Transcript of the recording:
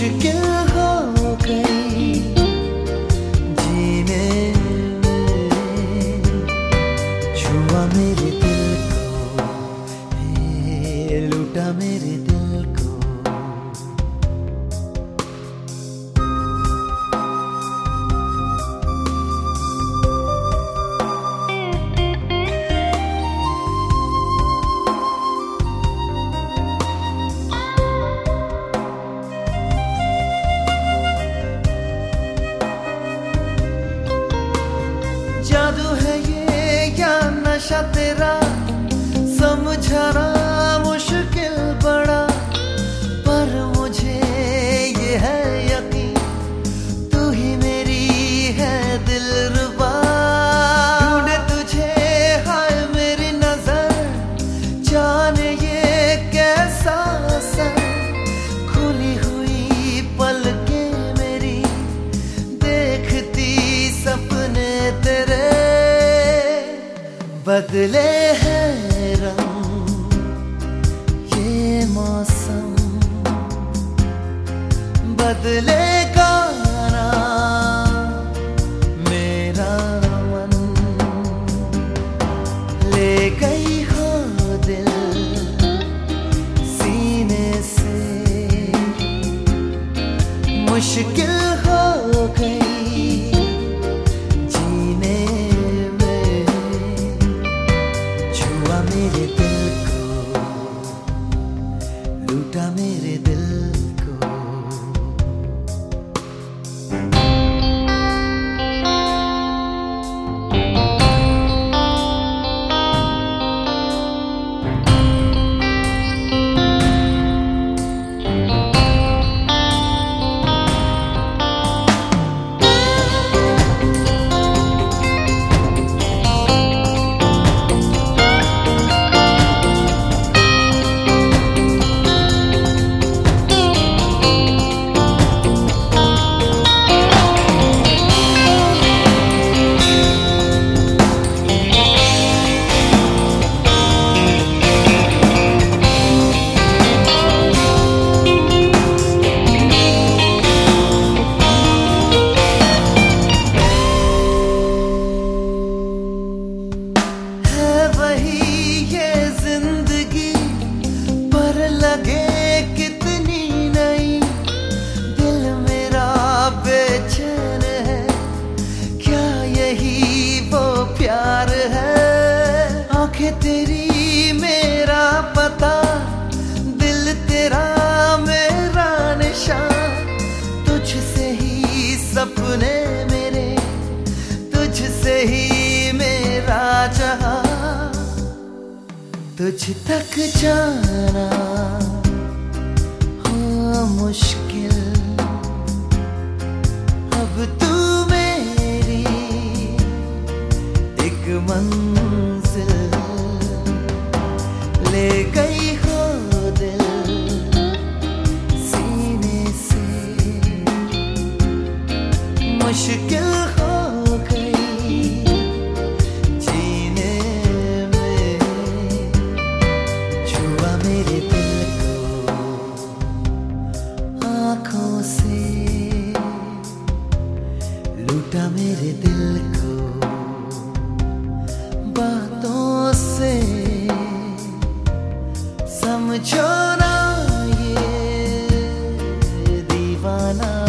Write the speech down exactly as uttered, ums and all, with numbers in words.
मुश्किल हो गई जीने में, छुआ मेरे दिल को, हे लूटा मेरे दिल को। जादू है ये या नशा तेरा, समझाना मुश्किल बड़ा, पर मुझे ये है यकीन तू ही मेरी है दिलरुबा। ढूंढे तुझे हाय मेरी नजर, जाने ये कैसा असर, खुली हुई पलकें मेरी देखती सपने तेरे, बदले हैं रंग ये मौसम, बदलेगा ना मेरा मन, ले गई हो दिल सीने से, मुश्किल हो गई मेरे दिल को, लूटा मेरे दिल को। लगे कितनी नई, दिल मेरा बेचैन है, क्या यही वो प्यार है। आंखें तेरी मेरा पता, दिल तेरा मेरा निशान, तुझसे ही सपने मेरे, तुझसे ही मेरा जहां, तुझ तक जाना हो मुश्किल, अब तू मेरी एक मंजिल, ले गई हो दिल सीने से, मुश्किल हो गई जीने में, छुआ मेरे दिल को आँखों से, लूटा मेरे दिल को बातों से, समझो ना ये दीवाना।